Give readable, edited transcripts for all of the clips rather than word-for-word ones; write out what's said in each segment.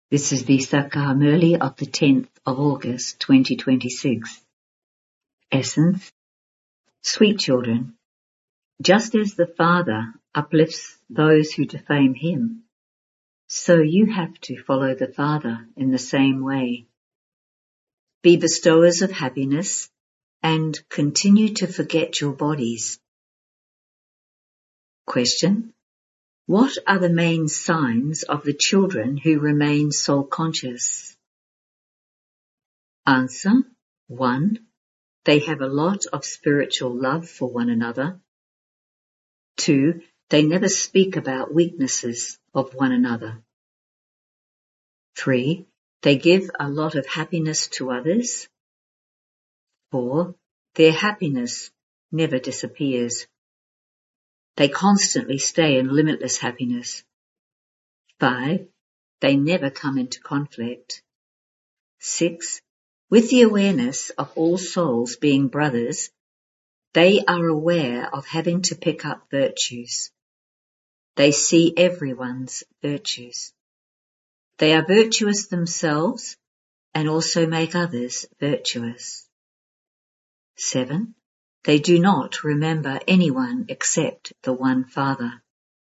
This is the Sakha of the 10th of August 2026. Essence. Sweet children, just as the Father uplifts those who defame him, so you have to follow the Father in the same way. Be bestowers of happiness and continue to forget your bodies. Question. What are the main signs of the children who remain soul-conscious? Answer. 1. They have a lot of spiritual love for one another. 2. They never speak about weaknesses of one another. 3. They give a lot of happiness to others. 4. Their happiness never disappears. They constantly stay in limitless happiness. 5. They never come into conflict. 6. With the awareness of all souls being brothers, they are aware of having to pick up virtues. They see everyone's virtues. They are virtuous themselves and also make others virtuous. 7. They do not remember anyone except the one Father.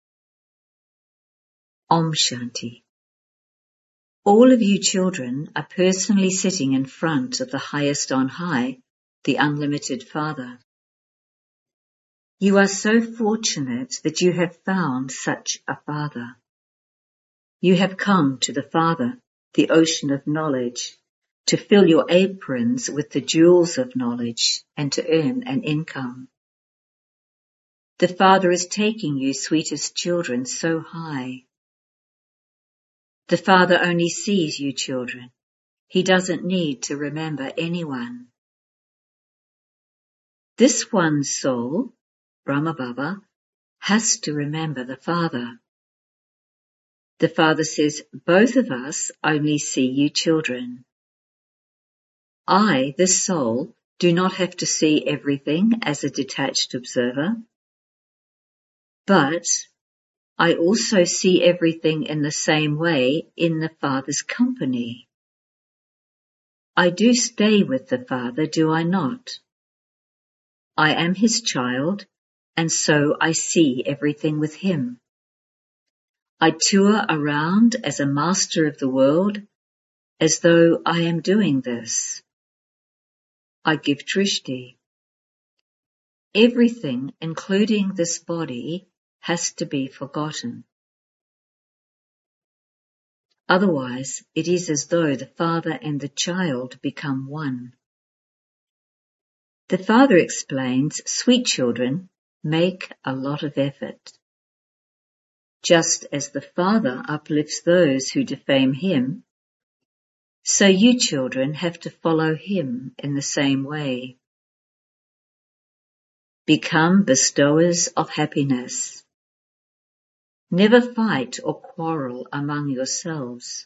Om Shanti. All of you children are personally sitting in front of the highest on high, the unlimited Father. You are so fortunate that you have found such a Father. You have come to the Father, the ocean of knowledge, to fill your aprons with the jewels of knowledge and to earn an income. The Father is taking you, sweetest children, so high. The Father only sees you, children. He doesn't need to remember anyone. This one soul, Brahma Baba, has to remember the Father. The Father says, both of us only see you children. I, this soul, do not have to see everything as a detached observer, but I also see everything in the same way in the Father's company. I do stay with the Father, do I not? I am his child, and so I see everything with him. I tour around as a master of the world, as though I am doing this. I give drishti. Everything, including this body, has to be forgotten. Otherwise, it is as though the Father and the child become one. The Father explains, sweet children, make a lot of effort. Just as the Father uplifts those who defame him, so you children have to follow him in the same way. Become bestowers of happiness. Never fight or quarrel among yourselves.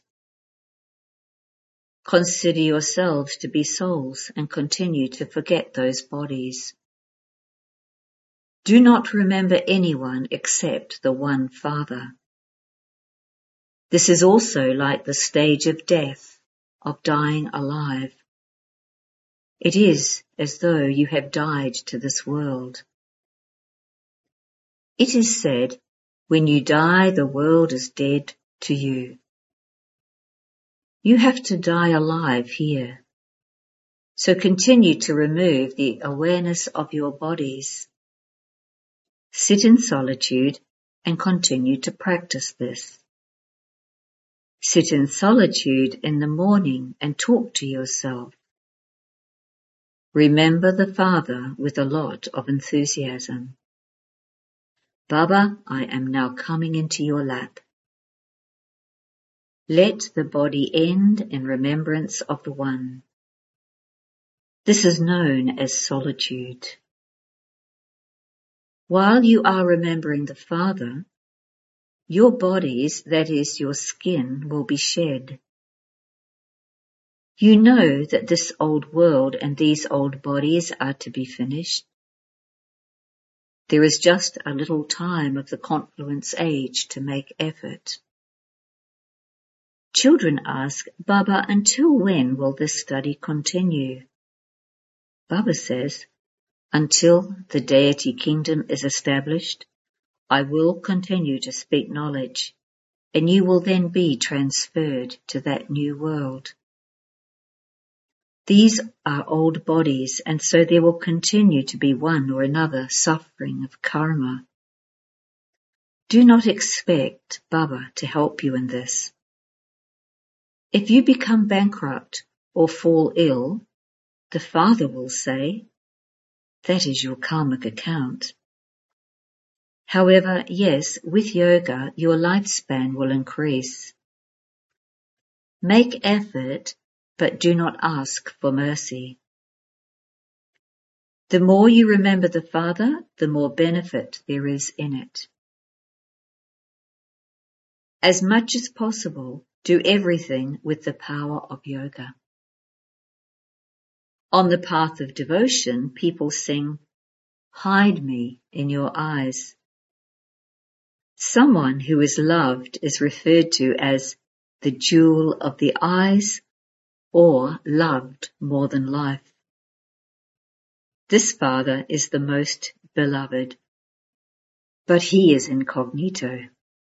Consider yourselves to be souls and continue to forget those bodies. Do not remember anyone except the one Father. This is also like the stage of death, of dying alive. It is as though you have died to this world. It is said, when you die, the world is dead to you. You have to die alive here. So continue to remove the awareness of your bodies. Sit in solitude and continue to practice this. Sit in solitude in the morning and talk to yourself. Remember the Father with a lot of enthusiasm. Baba, I am now coming into your lap. Let the body end in remembrance of the One. This is known as solitude. While you are remembering the Father, your bodies, that is your skin, will be shed. You know that this old world and these old bodies are to be finished. There is just a little time of the confluence age to make effort. Children ask, Baba, until when will this study continue? Baba says, until the deity kingdom is established, I will continue to speak knowledge, and you will then be transferred to that new world. These are old bodies, and so there will continue to be one or another suffering of karma. Do not expect Baba to help you in this. If you become bankrupt or fall ill, the Father will say, that is your karmic account. However, yes, with yoga, your lifespan will increase. Make effort, but do not ask for mercy. The more you remember the Father, the more benefit there is in it. As much as possible, do everything with the power of yoga. On the path of devotion, people sing, hide me in your eyes. Someone who is loved is referred to as the jewel of the eyes or loved more than life. This Father is the most beloved, but he is incognito.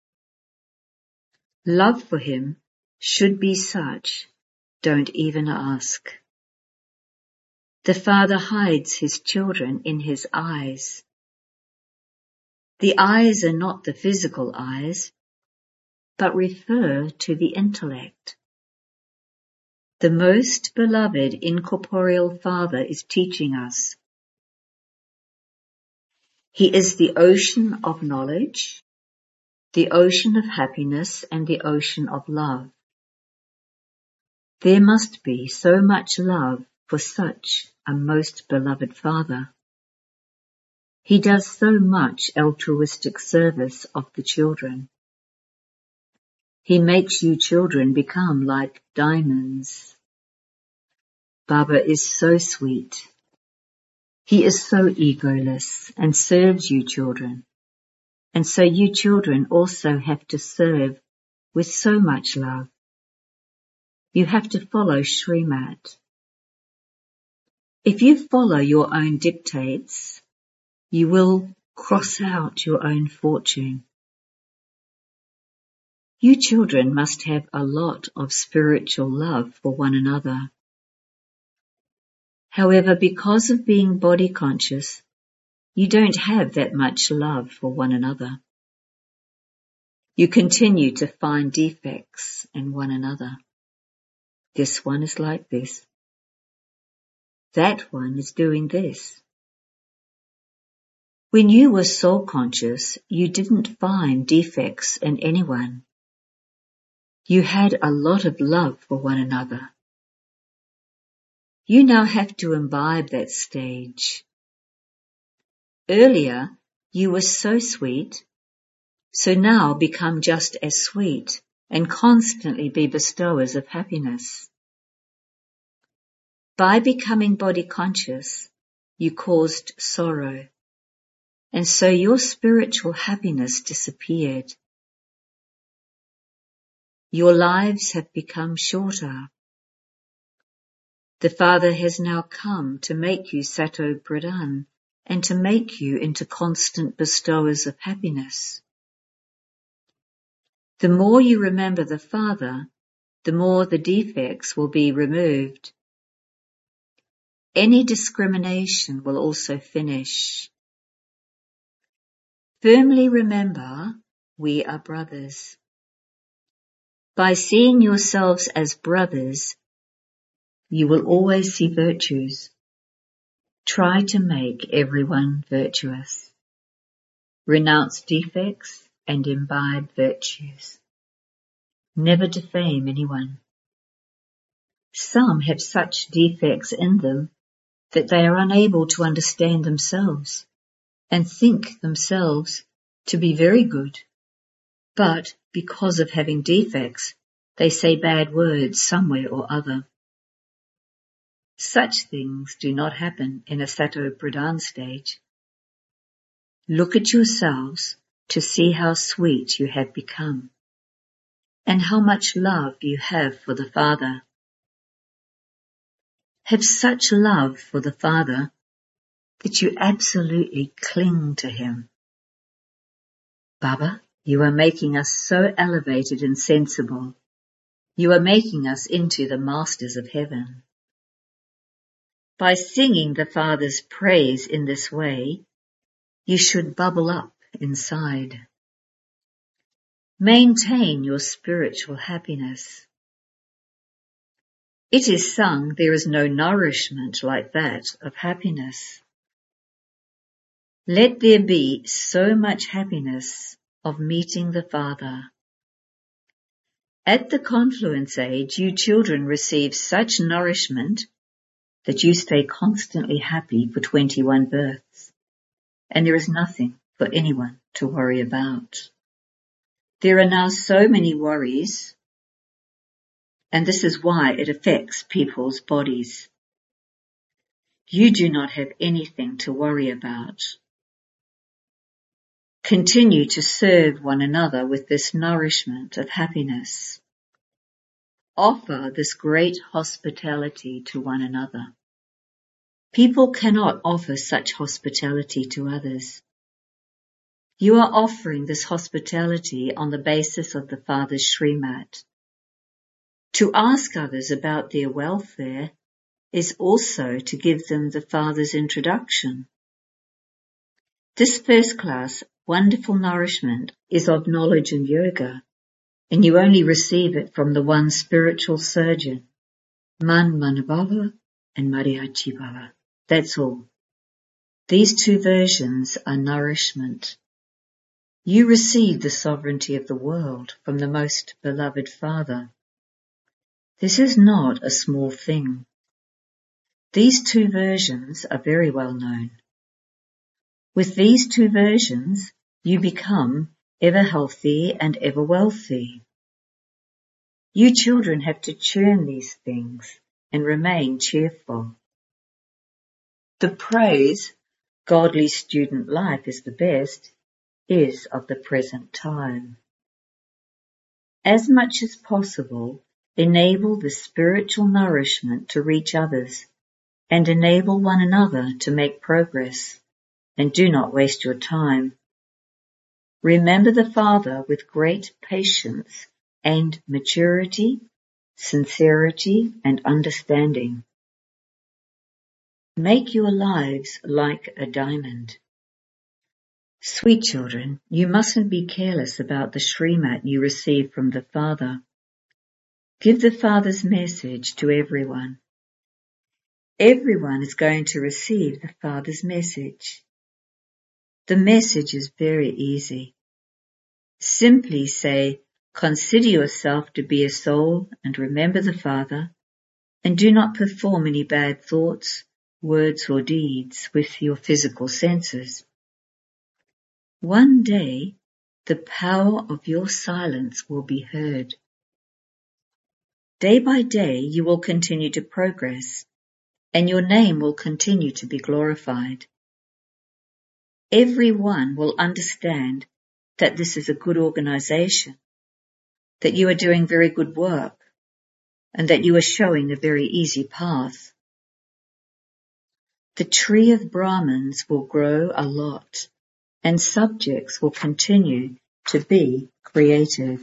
Love for him should be such, don't even ask. The Father hides his children in his eyes. The eyes are not the physical eyes, but refer to the intellect. The most beloved incorporeal Father is teaching us. He is the ocean of knowledge, the ocean of happiness, and the ocean of love. There must be so much love for such a most beloved Father. He does so much altruistic service of the children. He makes you children become like diamonds. Baba is so sweet. He is so egoless and serves you children. And so you children also have to serve with so much love. You have to follow Srimad. If you follow your own dictates, you will cross out your own fortune. You children must have a lot of spiritual love for one another. However, because of being body conscious, you don't have that much love for one another. You continue to find defects in one another. This one is like this. That one is doing this. When you were soul conscious, you didn't find defects in anyone. You had a lot of love for one another. You now have to imbibe that stage. Earlier, you were so sweet, so now become just as sweet and constantly be bestowers of happiness. By becoming body conscious, you caused sorrow, and so your spiritual happiness disappeared. Your lives have become shorter. The Father has now come to make you Sato Pradhan and to make you into constant bestowers of happiness. The more you remember the Father, the more the defects will be removed. Any discrimination will also finish. Firmly remember, we are brothers. By seeing yourselves as brothers, you will always see virtues. Try to make everyone virtuous. Renounce defects and imbibe virtues. Never defame anyone. Some have such defects in them that they are unable to understand themselves and think themselves to be very good. But because of having defects, they say bad words somewhere or other. Such things do not happen in a Sato Pradhan stage. Look at yourselves to see how sweet you have become. and how much love you have for the Father. Have such love for the Father that you absolutely cling to Him. Baba, you are making us so elevated and sensible. You are making us into the masters of heaven. By singing the Father's praise in this way, you should bubble up inside. Maintain your spiritual happiness. It is sung there is no nourishment like that of happiness. Let there be so much happiness of meeting the Father. At the confluence age, you children receive such nourishment that you stay constantly happy for 21 births, and there is nothing for anyone to worry about. There are now so many worries, and this is why it affects people's bodies. You do not have anything to worry about. Continue to serve one another with this nourishment of happiness. Offer this great hospitality to one another. People cannot offer such hospitality to others. You are offering this hospitality on the basis of the Father's Srimat. To ask others about their welfare is also to give them the Father's introduction. This first-class, wonderful nourishment is of knowledge and yoga, and you only receive it from the one spiritual surgeon, Man Manabhava and Mariachi Bhava. That's all. These two versions are nourishment. You receive the sovereignty of the world from the most beloved Father. This is not a small thing. These two versions are very well known. With these two versions, you become ever healthy and ever wealthy. You children have to churn these things and remain cheerful. The praise, godly student life is the best, is of the present time. As much as possible, enable the spiritual nourishment to reach others and enable one another to make progress, and do not waste your time. Remember the Father with great patience and maturity, sincerity and understanding. Make your lives like a diamond. Sweet children, you mustn't be careless about the Srimat you receive from the Father. Give the Father's message to everyone. Everyone is going to receive the Father's message. The message is very easy. Simply say, consider yourself to be a soul and remember the Father, and do not perform any bad thoughts, words or deeds with your physical senses. One day, the power of your silence will be heard. Day by day, you will continue to progress, and your name will continue to be glorified. Everyone will understand that this is a good organization, that you are doing very good work, and that you are showing a very easy path. The tree of Brahmins will grow a lot, and subjects will continue to be created.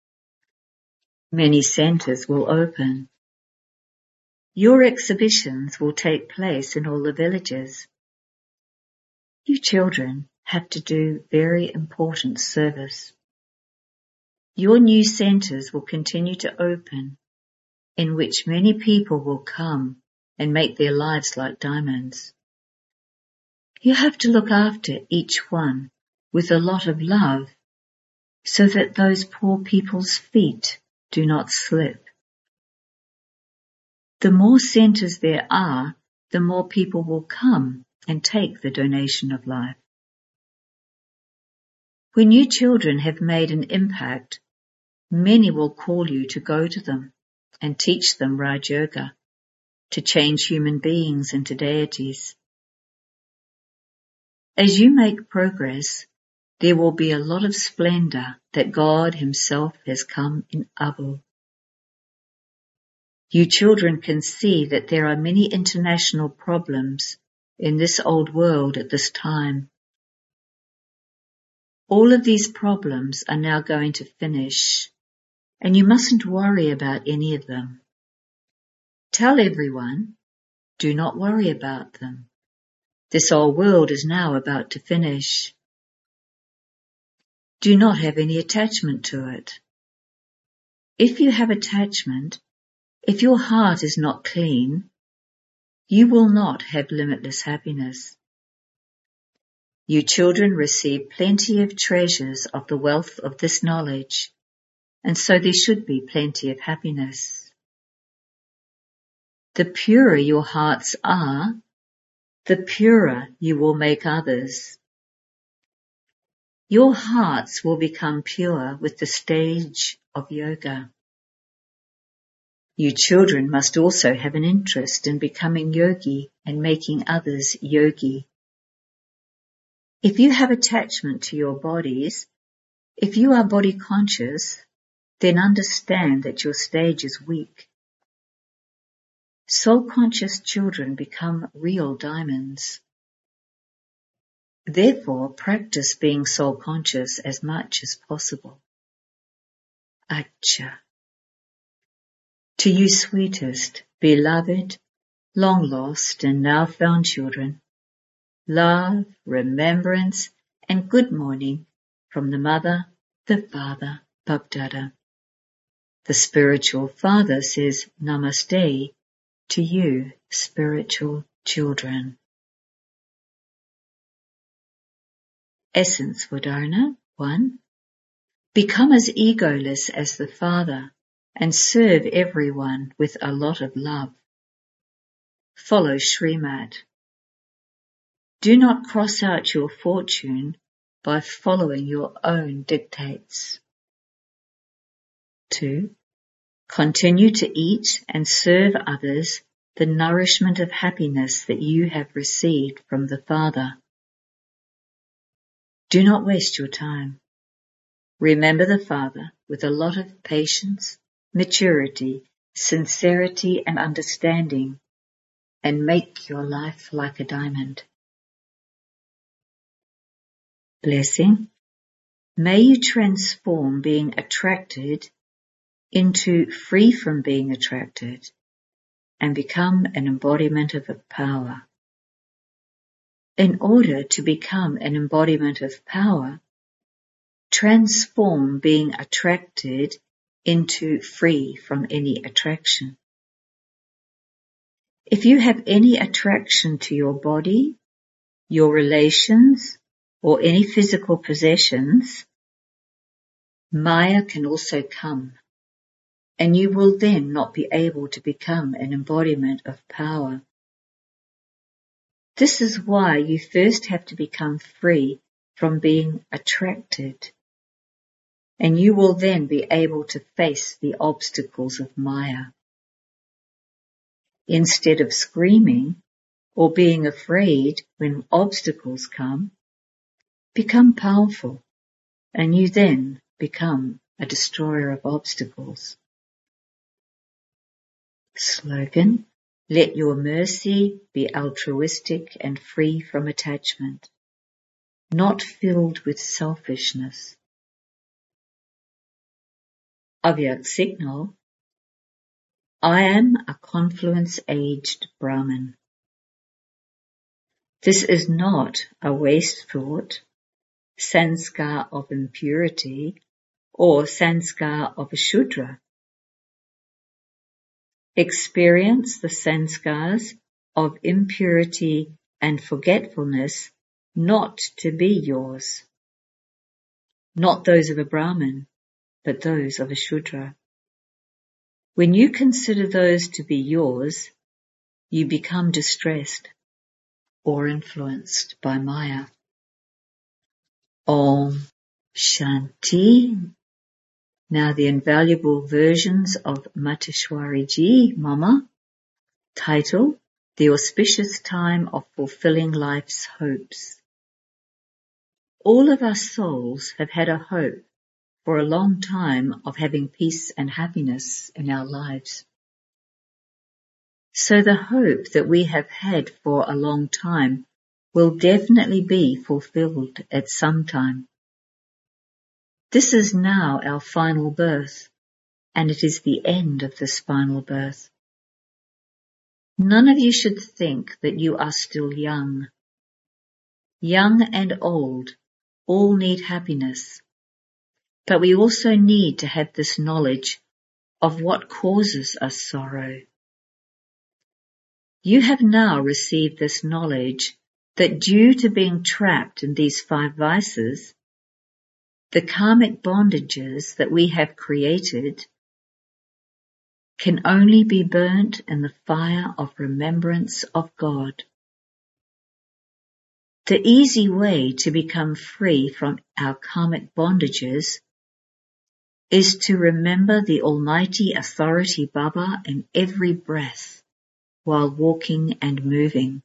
Many centers will open. Your exhibitions will take place in all the villages. You children have to do very important service. Your new centers will continue to open, in which many people will come and make their lives like diamonds. You have to look after each one with a lot of love, so that those poor people's feet do not slip. The more centers there are, the more people will come and take the donation of life. When you children have made an impact, many will call you to go to them and teach them Raj Yoga, to change human beings into deities. As you make progress, there will be a lot of splendor that God Himself has come in Abu. You children can see that there are many international problems in this old world at this time. All of these problems are now going to finish, and you mustn't worry about any of them. Tell everyone, do not worry about them. This old world is now about to finish. Do not have any attachment to it. If you have attachment, if your heart is not clean, you will not have limitless happiness. You children receive plenty of treasures of the wealth of this knowledge, and so there should be plenty of happiness. The purer your hearts are, the purer you will make others. Your hearts will become pure with the stage of yoga. You children must also have an interest in becoming yogi and making others yogi. If you have attachment to your bodies, if you are body conscious, then understand that your stage is weak. Soul-conscious children become real diamonds. Therefore, practice being soul-conscious as much as possible. Acha. To you sweetest, beloved, long-lost and now-found children, love, remembrance, and good morning from the Mother, the Father, Bapdada. The spiritual father says Namaste to you, spiritual children. Essence for Dharana 1. Become as egoless as the Father and serve everyone with a lot of love. Follow Srimad. Do not cross out your fortune by following your own dictates. 2. Continue to eat and serve others the nourishment of happiness that you have received from the Father. Do not waste your time. Remember the Father with a lot of patience, maturity, sincerity and understanding, and make your life like a diamond. Blessing. May you transform being attracted into free from being attracted and become an embodiment of power. In order to become an embodiment of power, transform being attracted into free from any attraction. If you have any attraction to your body, your relations, or any physical possessions, Maya can also come, and you will then not be able to become an embodiment of power. This is why you first have to become free from being attracted, and you will then be able to face the obstacles of Maya. Instead of screaming or being afraid when obstacles come, become powerful, and you then become a destroyer of obstacles. Slogan: let your mercy be altruistic and free from attachment, not filled with selfishness. Avyak signal: I am a confluence-aged Brahmin. This is not a waste thought, sanskar of impurity, or sanskar of a Shudra. Experience the sanskars of impurity and forgetfulness not to be yours. Not those of a Brahmin, but those of a Shudra. When you consider those to be yours, you become distressed or influenced by Maya. Om Shanti. Now the invaluable versions of Mateshwari Ji, Mama. Title: The Auspicious Time of Fulfilling Life's Hopes. All of us souls have had a hope for a long time of having peace and happiness in our lives. So the hope that we have had for a long time will definitely be fulfilled at some time. This is now our final birth, and it is the end of this final birth. None of you should think that you are still young. Young and old all need happiness, but we also need to have this knowledge of what causes us sorrow. You have now received this knowledge that due to being trapped in these 5 vices, the karmic bondages that we have created can only be burnt in the fire of remembrance of God. The easy way to become free from our karmic bondages is to remember the Almighty Authority Baba in every breath while walking and moving.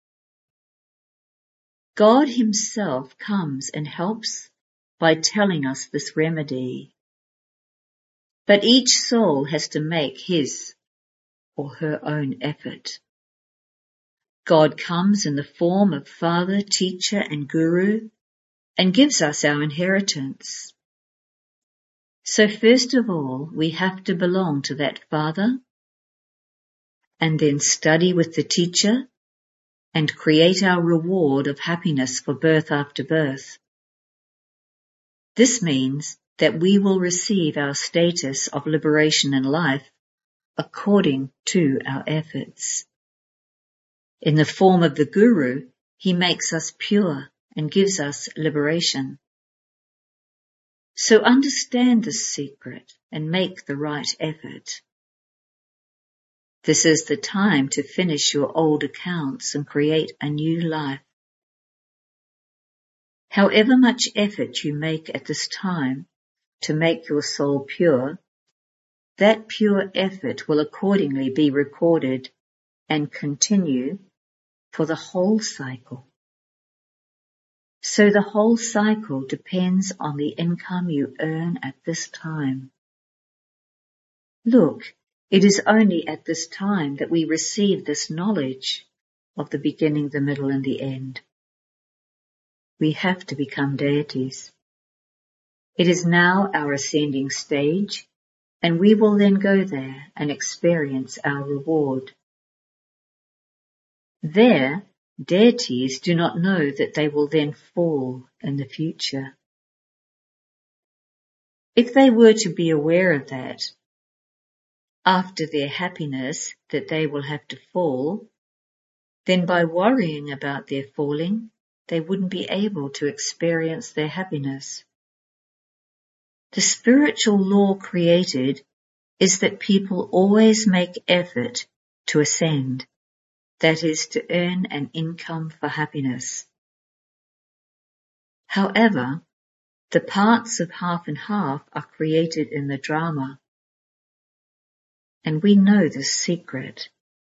God Himself comes and helps by telling us this remedy. But each soul has to make his or her own effort. God comes in the form of Father, Teacher, and Guru and gives us our inheritance. So first of all, we have to belong to that Father and then study with the Teacher and create our reward of happiness for birth after birth. This means that we will receive our status of liberation in life according to our efforts. In the form of the Guru, he makes us pure and gives us liberation. So understand this secret and make the right effort. This is the time to finish your old accounts and create a new life. However much effort you make at this time to make your soul pure, that pure effort will accordingly be recorded and continue for the whole cycle. So the whole cycle depends on the income you earn at this time. Look, it is only at this time that we receive this knowledge of the beginning, the middle, and the end. We have to become deities. It is now our ascending stage, and we will then go there and experience our reward. There, deities do not know that they will then fall in the future. If they were to be aware of that, after their happiness that they will have to fall, then by worrying about their falling, they wouldn't be able to experience their happiness. The spiritual law created is that people always make effort to ascend, that is, to earn an income for happiness. However, the parts of half and half are created in the drama, and we know this secret.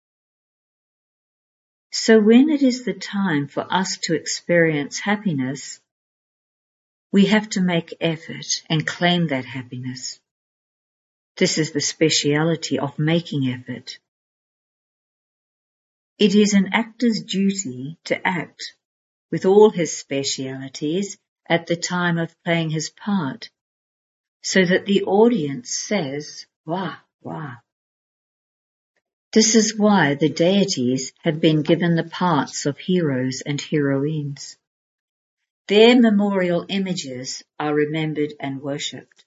So when it is the time for us to experience happiness, we have to make effort and claim that happiness. This is the speciality of making effort. It is an actor's duty to act with all his specialities at the time of playing his part, so that the audience says, "Wah, wah." This is why the deities have been given the parts of heroes and heroines. Their memorial images are remembered and worshipped.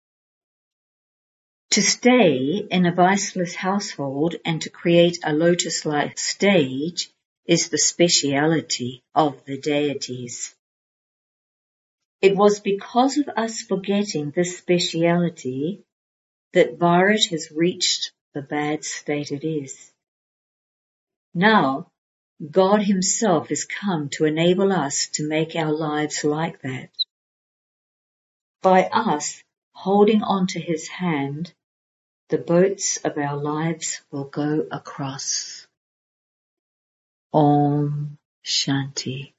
To stay in a viceless household and to create a lotus-like stage is the speciality of the deities. It was because of us forgetting this speciality that Bharat has reached the bad state it is. Now, God Himself has come to enable us to make our lives like that. By us holding on to His hand, the boats of our lives will go across. Om Shanti.